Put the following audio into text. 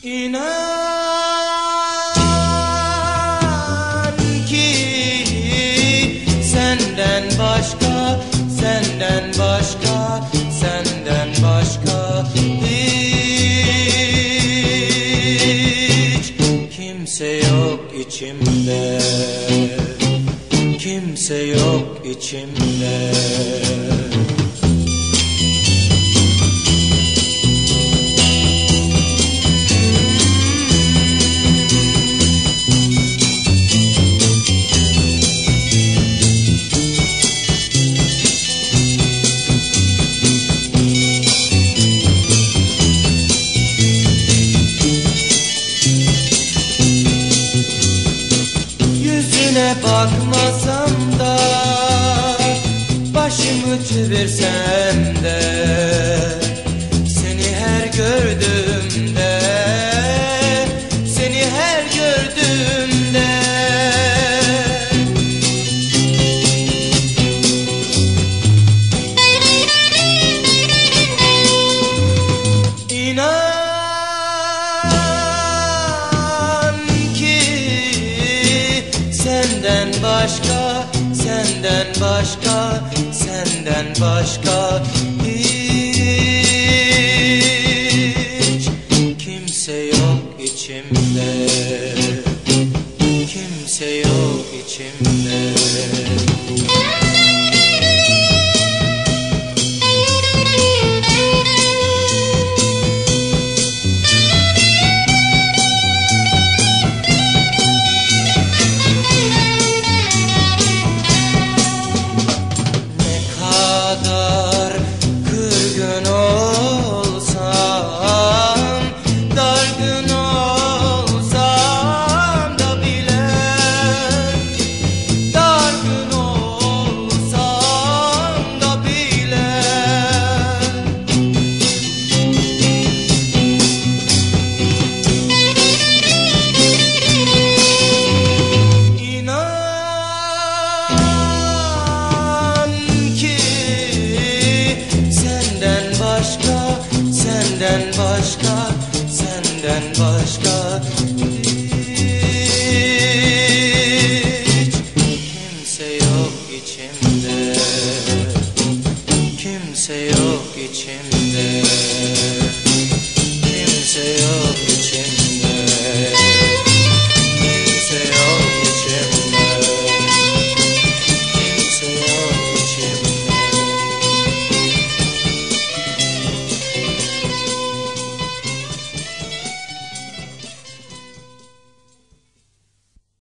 İnan ki senden başka, senden başka, senden başka hiç kimse yok içimde, kimse yok içimde. Yüzüne bakmasam da, başımı çevirsem de, seni her gördüğümde, seni her gördüğümde İnan ki senden başka, senden başka, senden başka